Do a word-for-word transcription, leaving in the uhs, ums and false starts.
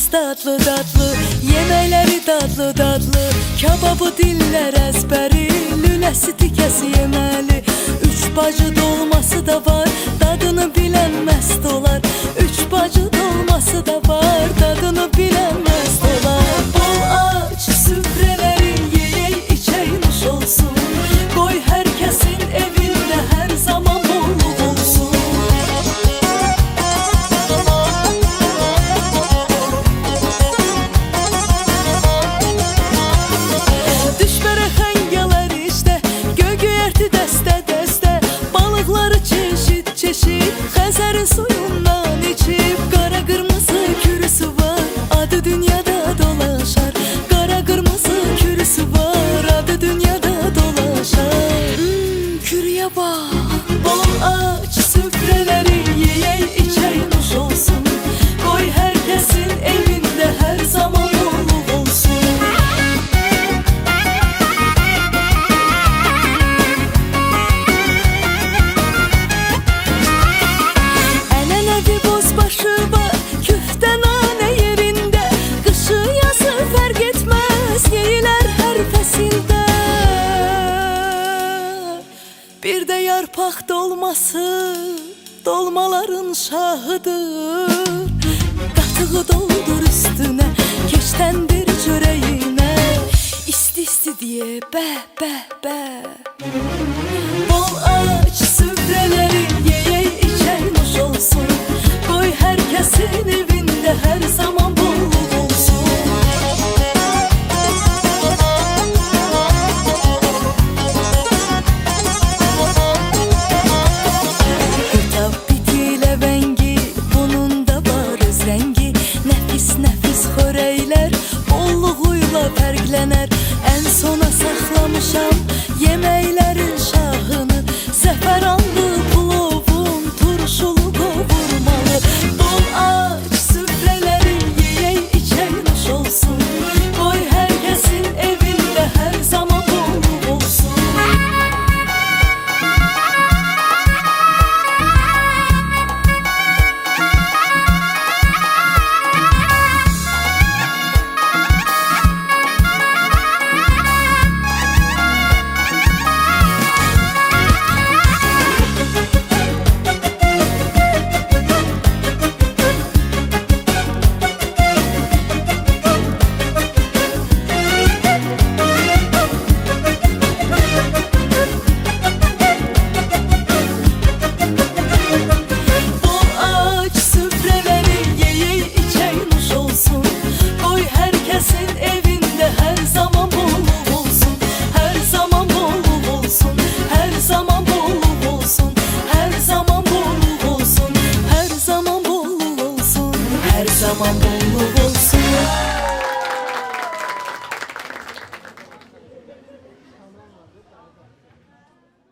Nefis tatlı tatlı, yemekleri tatlı tatlı. Kebabı diller ezberi, lüləsi tikəsi yeməli. Üç bacı dolması da var, dadını bilen mest olar. Üç bacı dolması da var, dadını bilen mest olar. Bol aç süfreleri, yiyey içey nuş olsun. Koy herkesin evinde her zaman bolluk olsun. Düşbere hengeler işte, göğüerti deste deste. Balıkları çeşit çeşit, Xəzərin suyundan içip. Kara kırmızı kürüsü var, adı dünyada dolaşar. Kara kırmızı kürüsü var, adı dünyada dolaşar. Hmm, kürüye bak. Bol aç süfreleri, yiyey içey nuş olsun. Koy herkesin evinde her zaman bolluk olsun. Ənənəvi bozbaşı var, küfte nane yerinde. Kışı yazı fark etmez, yeyiler her fesilde. Bir de yarpak dolması, dolmaların şahıdır. Katığı doldur üstüne, keçtendir çöreğine. İsti isti diye be be be. Bol aç süfreleri, yiyey içey nuş olsun. Koy herkesin evinde her zaman bolluk olsun. Hitap bitiyle vengi, bunun da var öz rengi. Nefis nefis xörəklər, bolluğuyla fərqlənər. En sona saxlamışam yeməklərin şahını. Zəfəranlı plovun, turşulu qovurmalı. Bol aç süfreləri, yiyey içey nuş olsun. Koy herkesin evinde her zaman bolluk olsun. Bol aç süfreleri, yiyey içey nuş olsun. Koy herkesin evinde her zaman bolluk olsun. Her zaman bolluk olsun. Her zaman bolluk olsun. Her zaman bolluk olsun. Her zaman bolluk olsun. Her zaman bolluk